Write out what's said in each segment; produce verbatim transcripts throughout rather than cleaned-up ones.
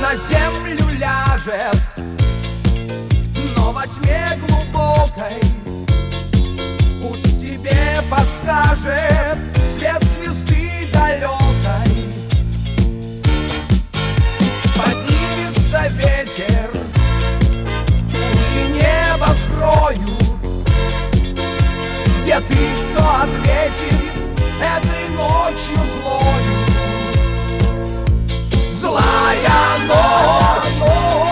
на землю ляжет, но во тьме глубокой путь к тебе подскажет свет звезды далекой. Поднимется ветер, и небо скрою, где ты, кто ответит этой ночью злою. Злая ночь,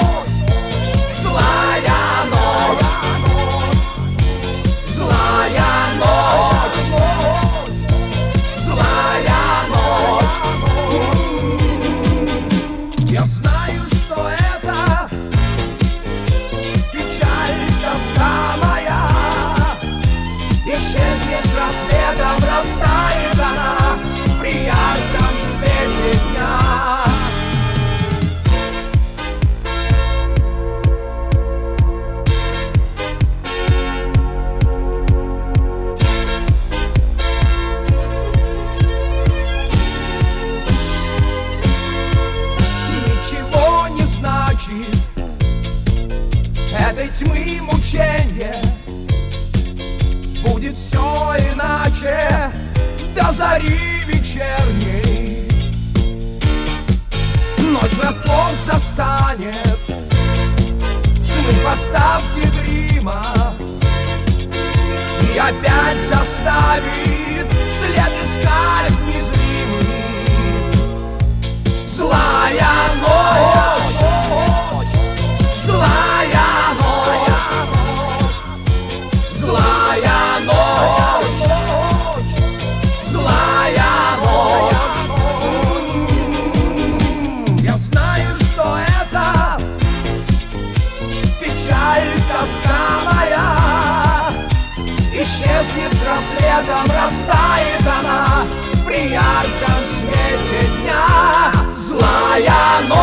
злая ночь, злая ночь, злая ночь. Я знаю, что это печаль, тоска моя, исчезнет с рассветом, растает она при ярком свете дня. Этой тьмы мученье будет все иначе до зари вечерней. Ночь врасплох застанет, смыв оставки грима, и опять заставит след искать незримый. Злая ночь, злая ночь, злая ночь, злая ночь. Я знаю, что это печаль, тоска моя, исчезнет с рассветом, растает она при ярком свете дня. Злая ночь.